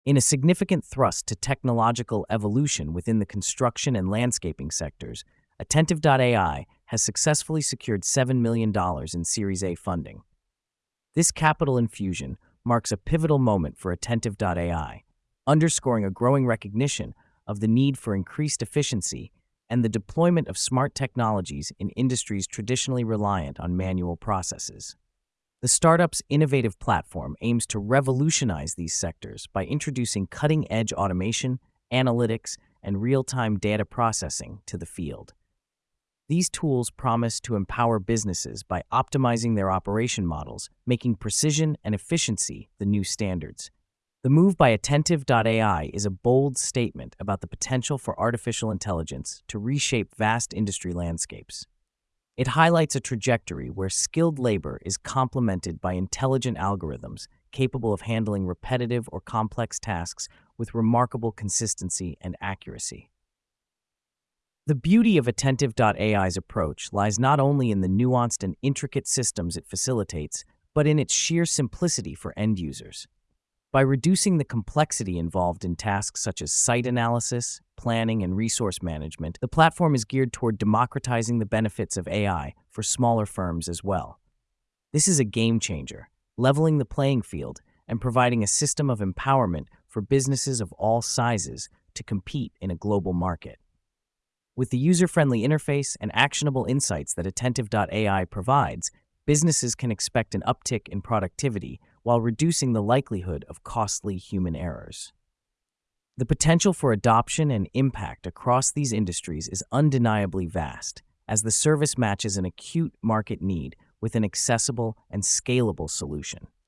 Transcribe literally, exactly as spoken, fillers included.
In a significant thrust to technological evolution within the construction and landscaping sectors, Attentive dot A I has successfully secured seven million dollars in Series A funding. This capital infusion marks a pivotal moment for Attentive dot A I, underscoring a growing recognition of the need for increased efficiency and the deployment of smart technologies in industries traditionally reliant on manual processes. The startup's innovative platform aims to revolutionize these sectors by introducing cutting-edge automation, analytics, and real-time data processing to the field. These tools promise to empower businesses by optimizing their operation models, making precision and efficiency the new standards. The move by Attentive dot A I is a bold statement about the potential for artificial intelligence to reshape vast industry landscapes. It highlights a trajectory where skilled labor is complemented by intelligent algorithms capable of handling repetitive or complex tasks with remarkable consistency and accuracy. The beauty of Attentive dot A I's approach lies not only in the nuanced and intricate systems it facilitates, but in its sheer simplicity for end users. By reducing the complexity involved in tasks such as site analysis, planning, and resource management, the platform is geared toward democratizing the benefits of A I for smaller firms as well. This is a game changer, leveling the playing field and providing a system of empowerment for businesses of all sizes to compete in a global market. With the user-friendly interface and actionable insights that Attentive dot A I provides, businesses can expect an uptick in productivity while reducing the likelihood of costly human errors. The potential for adoption and impact across these industries is undeniably vast, as the service matches an acute market need with an accessible and scalable solution.